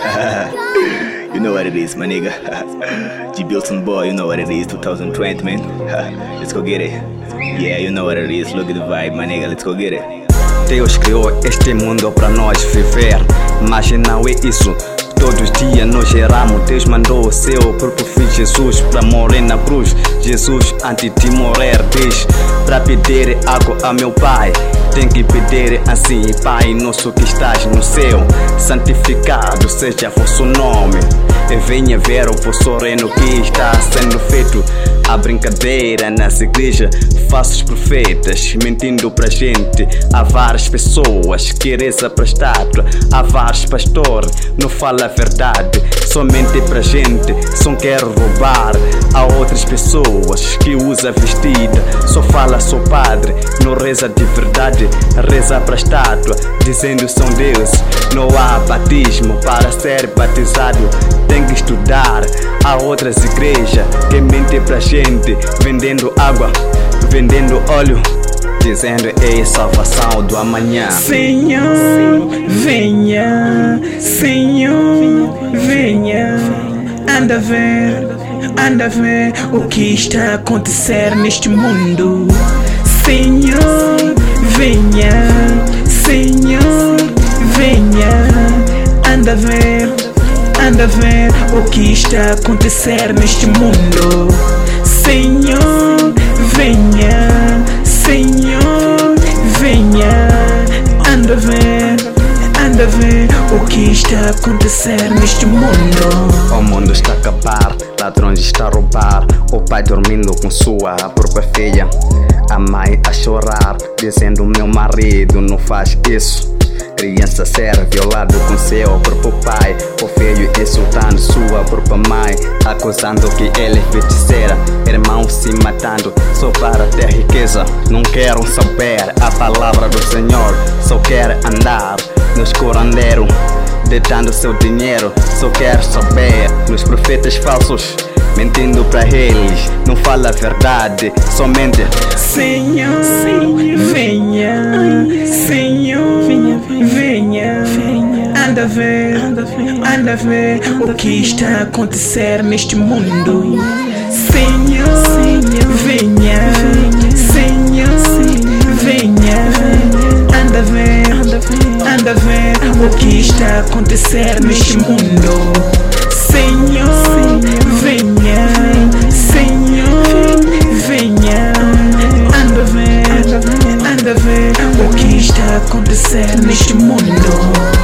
You know what it is, my nigga. G Bilson boy, you know what it is. 2020, man. Let's go get it. Yeah, you know what it is. Look at the vibe, my nigga. Let's go get it. Deus criou este mundo para nós viver, mas não é isso. Todos os dias nós geramos. Deus mandou o seu próprio filho Jesus para morrer na cruz. Jesus, antes de morrer, diz para pedir algo a meu Pai. Tem que pedir assim: Pai nosso que estás no céu, santificado seja vosso nome. E venha ver o vosso reino que está sendo feito. A brincadeira nas igrejas, falsos profetas mentindo pra gente. Há várias pessoas que rezam pra estátua, há vários pastores, não fala a verdade, somente pra gente, só quer roubar. Há outras pessoas que usa vestida, só fala sou padre, não reza de verdade, reza pra estátua, dizendo são Deus. Não há batismo para ser batizado, tem que estudar. Há outras igrejas que mentem pra gente, vendendo água, vendendo óleo, dizendo é salvação do amanhã. Senhor, venha, Senhor, venha. Anda a ver o que está a acontecer neste mundo. Senhor, venha, Senhor, venha. Anda a ver o que está a acontecer neste mundo. Senhor, venha, Senhor, venha. Anda a ver o que está a acontecer neste mundo. O mundo está a acabar, ladrões estão a roubar, o pai dormindo com sua própria filha, a mãe a chorar, dizendo meu marido não faz isso. Criança ser violado com seu próprio pai, o filho insultando sua própria mãe, acusando que ele é feiticeira, irmãos se matando só para ter riqueza. Não quero saber a palavra do Senhor, só quero andar no escurandeiro, deitando seu dinheiro, só quero saber nos profetas falsos, mentindo pra eles, não fala a verdade, somente Senhor, venha, Senhor, venha. Anda a ver o que está a acontecer neste mundo. Senhor, venha, Senhor, venha. Anda a ver o que está a acontecer neste mundo. Senhor, venha, Senhor, venha. Anda a ver o que está a acontecer neste mundo.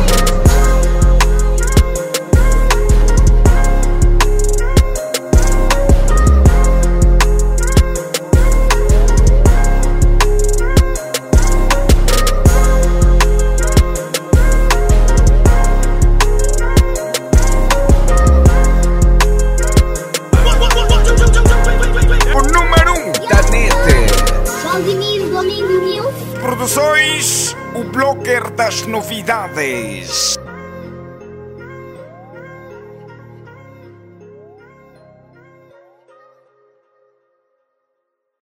Produções, o blogger das novidades.